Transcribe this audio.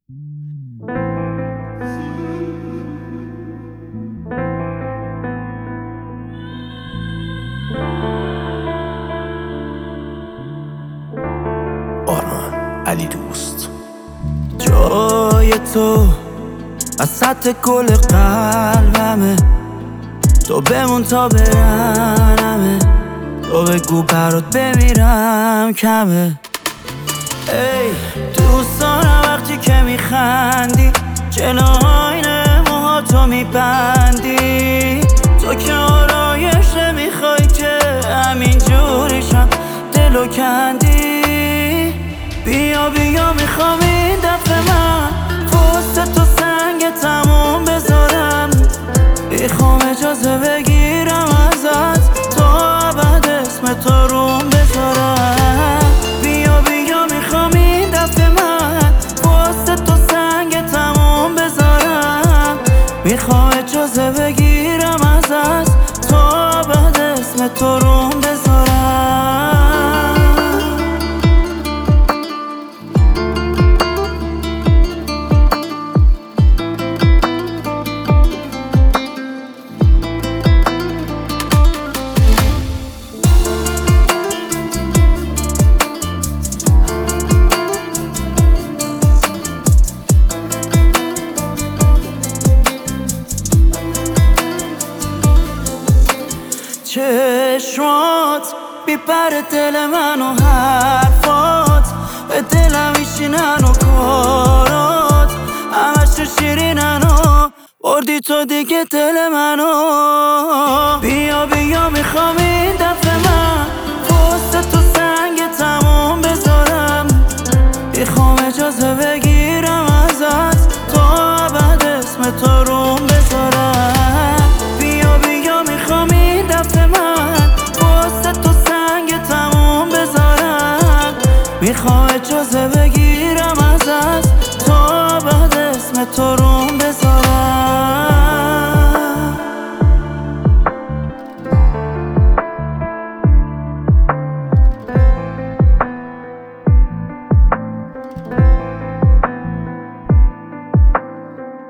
آرمان علی دوست. جای تو وسط کل قلبمه، تو بمون تا برنمه، تو بگو برات بمیرم کمه. ای دوست دارم وقتی که میخندی، جلوی موها تو میبندی، تو که آرایش نمیخوای که همین جوریشم دلو کندی. بیا بیا میخوام این دفعه من واسه تو سنگ تموم بذارم، میخوام اجازه بگیرم ازت تا ابد اسم تو روم بذارم. بیا بیا میخوام این دفعه من واسه تو سنگ تموم بذارم، میخوام اجازه بگیرم ازت تا ابد اسم تو روم بذارم. چشمات بیپره دل منو، حرفات به دلم میشینن و کارات همش شیرینن و بردی تو دیگه دل منو. بیا بیا میخوام این دفعه من واسه تو سنگ تموم بذارم، میخوام اجازه بگی